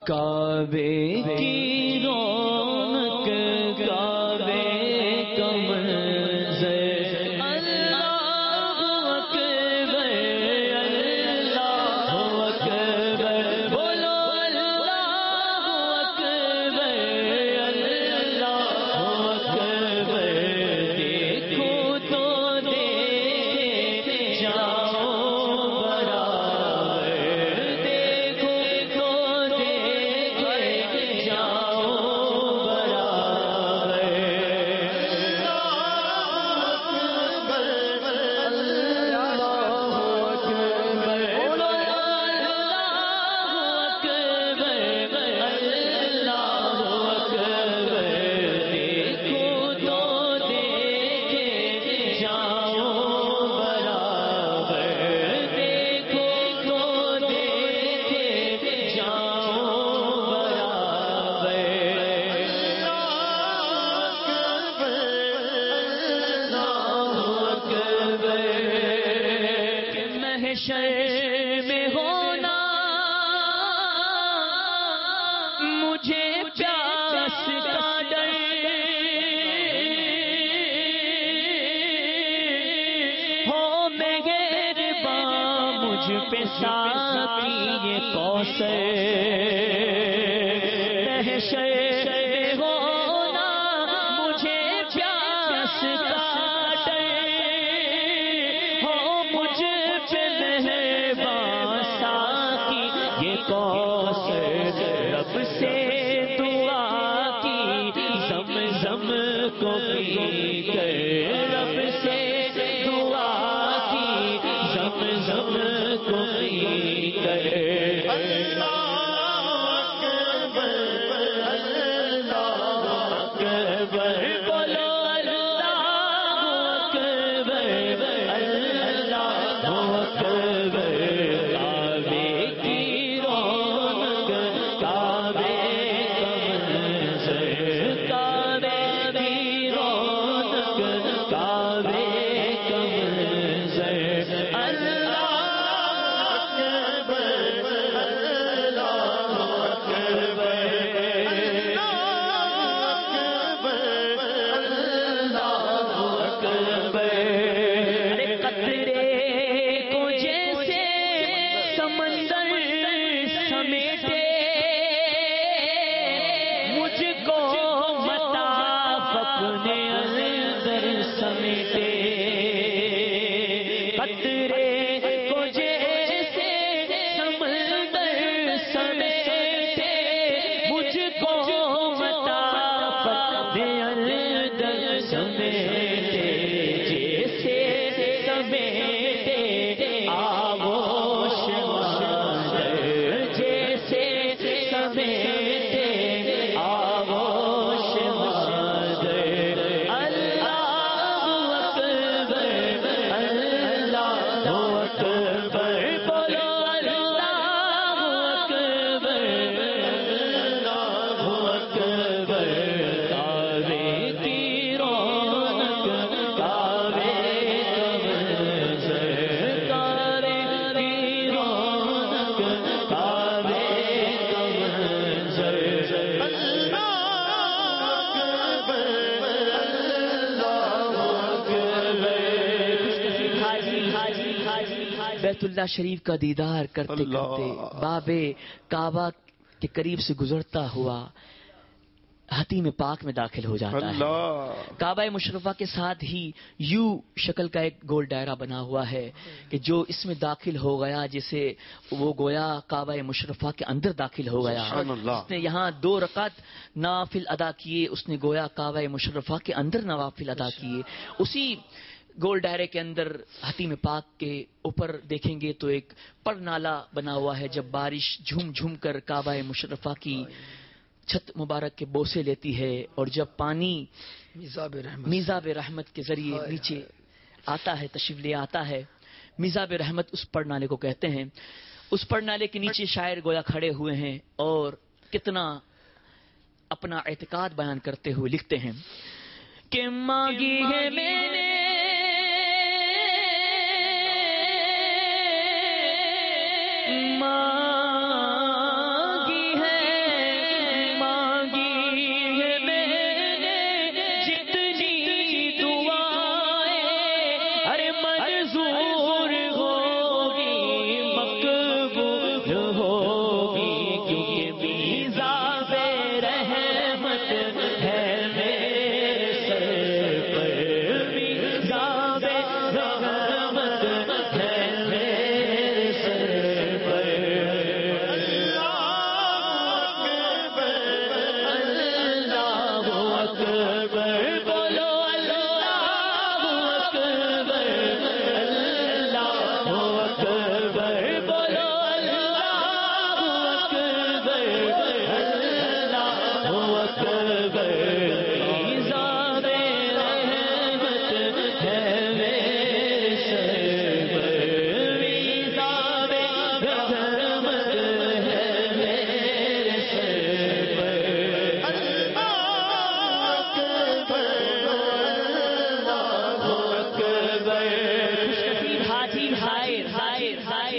کعبے کی رونق کعبے کا منظر اللہ اکبر اللہ اکبر بولو اللہ اکبر اللہ اکبر دیکھو تو دیکھے جاؤ میں ہونا مجھے پیاس کا ڈر ہو مہرباں مجھ پہ ساقی یہ کوثر محشر میں ہونا مجھے پیاس کا رب سے دعا کی زمزم کو پی کر رب سے دعا کی زمزم کو پی کر اللہ اکبر بولو اللہ اکبر اللہ اکبر بیت اللہ شریف کا دیدار کرتے کرتے باب کعبہ کے قریب سے گزرتا ہوا حتیم پاک میں داخل ہو جاتا ہے. کعبہ مشرفہ کے ساتھ ہی یوں شکل کا ایک گول دائرہ بنا ہوا ہے کہ جو اس میں داخل ہو گیا جسے وہ گویا کعبہ مشرفہ کے اندر داخل ہو گیا. اس نے یہاں 2 رکعت نوافل ادا کیے، اس نے گویا کعبہ مشرفہ کے اندر نوافل ادا کیے. اسی گول دائرے کے اندر حتیم پاک کے اوپر دیکھیں گے تو ایک پر نالا بنا ہوا ہے. جب بارش جھوم جھوم کر کعبہ مشرفہ کی چھت مبارک کے بوسے لیتی ہے اور جب پانی میزاب رحمت کے ذریعے نیچے آتا ہے، تشریف لے آتا ہے. میزاب رحمت اس پر نالے کو کہتے ہیں. اس پر نالے کے نیچے شاعر گویا کھڑے ہوئے ہیں اور کتنا اپنا اعتقاد بیان کرتے ہوئے لکھتے ہیں کہ مانگی ہے میں نے مانگی ہے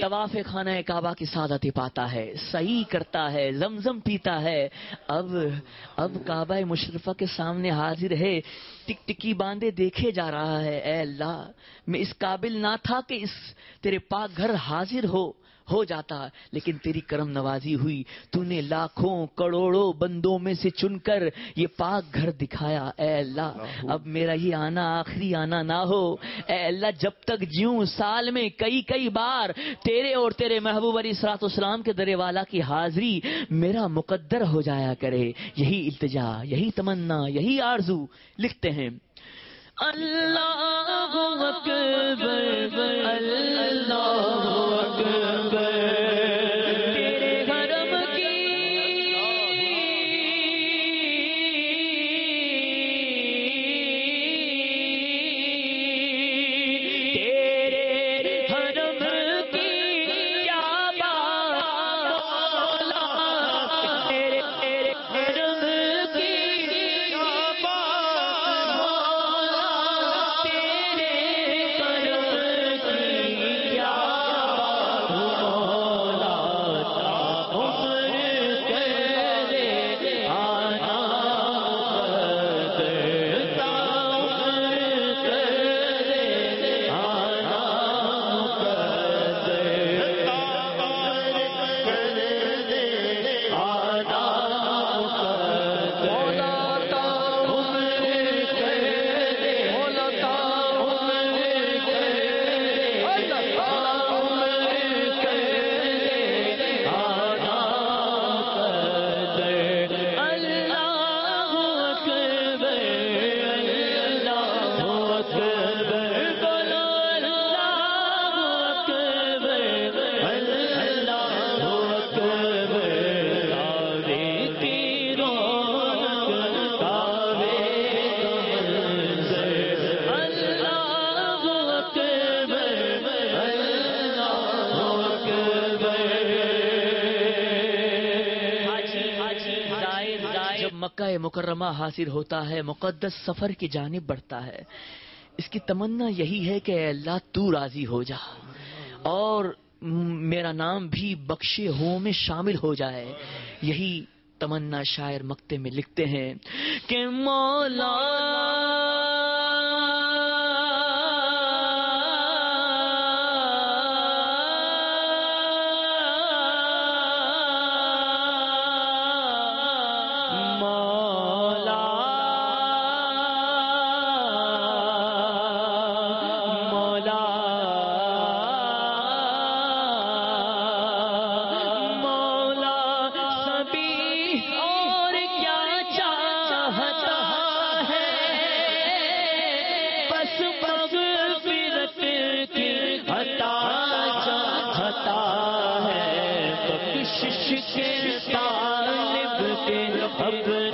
طواف خانہ کعبہ کی سعادت پاتا ہے، صحیح کرتا ہے، زمزم پیتا ہے، اب کعبہ مشرفہ کے سامنے حاضر ہے، ٹک ٹکی باندھے دیکھے جا رہا ہے۔ اے اللہ، میں اس قابل نہ تھا کہ اس تیرے پاک گھر حاضر ہو جاتا، لیکن تیری کرم نوازی ہوئی، تو نے لاکھوں کروڑوں بندوں میں سے چن کر یہ پاک گھر دکھایا۔ اے اللہ، اب میرا یہ آنا آخری آنا نہ ہو۔ اے اللہ، جب تک جیوں سال میں کئی بار تیرے اور تیرے محبوب علیہ الصلوۃ والسلام کے درے والا کی حاضری میرا مقدر ہو جایا کرے۔ یہی التجا، یہی تمنا، یہی آرزو لکھتے ہیں۔ اللہ اکبر، اللہ اکبر، تیرے حرم کی تیرے حرم کی کیا بات مولا، تیرے حرم کی کیا بات مولا، تیرے کرم کی کیا بات مولا، تا عمر کرے آنا مقدر، تا عمر کرے آنا مقدر، تا عمر کرے آنا مقدر، مولا تا عمر کرے، مولا تا عمر کرے، اللہ تا عمر کرے آنا مقدر۔ اللہ اکبر، اللہ اکبر، بولو اللہ اکبر، اللہ اکبر، کعبے کی رونق، کعبے کا منظر، اللہ اکبر، اللہ اکبر۔ جب مکہ مکرمہ حاضر ہوتا ہے، مقدس سفر کی جانب بڑھتا ہے، اس کی تمنا یہی ہے کہ اے اللہ تو راضی ہو جا اور میرا نام بھی بخشے ہوں میں شامل ہو جائے۔ یہی تمنا شاعر مقطع میں لکھتے ہیں کہ مولا مولا مولا مولا سبھی اور کیا چاہتا ہے، بس مغفرت کی عطا چاہتا ہے، بخشش کے طالب کے اب